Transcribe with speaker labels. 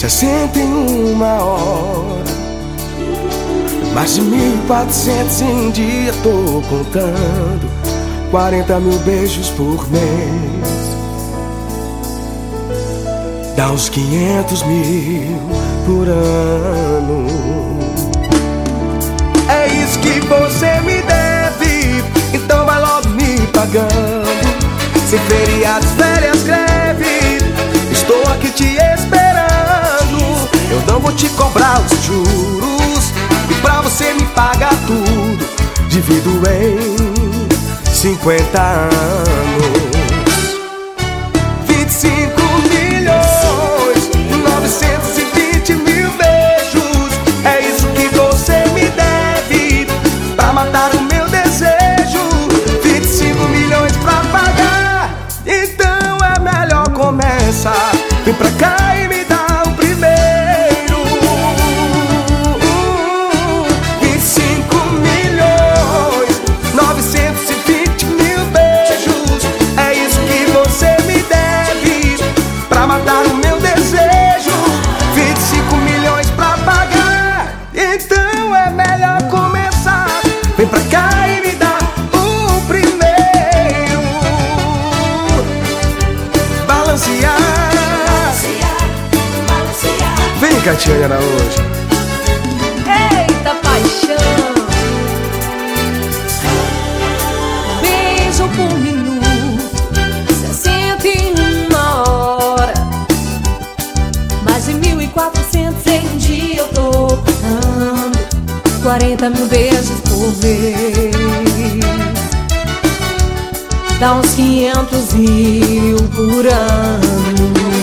Speaker 1: 61 horas. Mais de 1.400 em dia tô contando. 40 mil beijos por mês. Dá uns 500 mil por ano. É isso que você me deve, então vai logo me pagando. Sem feriados, férias, greve, estou aqui te esperando. Eu não vou te cobrar os juros, e pra você me pagar tudo, divido em 50 anos. 25 milhões, 920 mil beijos. É isso que você me deve, pra matar o meu desejo. 25 milhões pra pagar, então é melhor começar. Vem pra cá e me dá o primeiro. 25 milhões, 920 mil beijos. É isso que você me deve, pra matar o meu desejo. 25 milhões pra pagar, então é melhor começar. Vem pra cá e me dá o primeiro. Balancear. Vem, Catiane Araújo.
Speaker 2: Eita paixão. Beijo por minuto, 61 horas. Mais de 1.400 em dia eu tô contando. 40 mil beijos por vez. Dá uns 500 mil por ano.